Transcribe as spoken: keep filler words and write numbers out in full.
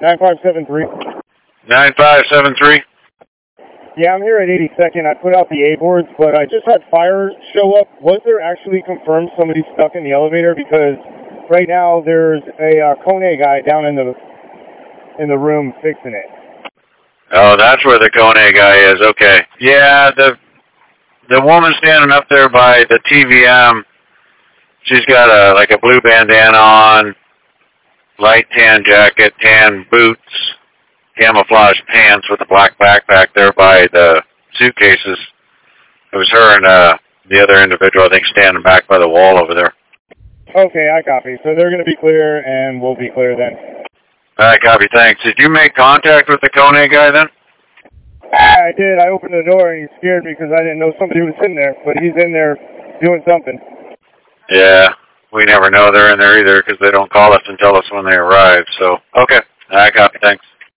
nine five seven three. nine five seven three? Yeah, I'm here at eighty-second. I put out the A-boards, but I just had fire show up. Was there actually confirmed somebody stuck in the elevator? Because right now there's a uh, Kone guy down in the in the room fixing it. Oh, that's where the Kone guy is. Okay. Yeah, the the woman standing up there by the T V M, she's got a like a blue bandana on, light tan jacket, tan boots, camouflage pants with a black backpack there by the suitcases. It was her and uh, the other individual, I think, standing back by the wall over there. Okay, I copy. So they're going to be clear, and we'll be clear then. All right, copy. Thanks. Did you make contact with the Kone guy then? I did. I opened the door, and he scared me because I didn't know somebody was in there, but he's in there doing something. Yeah, we never know they're in there either because they don't call us and tell us when they arrive. So, okay. All right, copy. Thanks.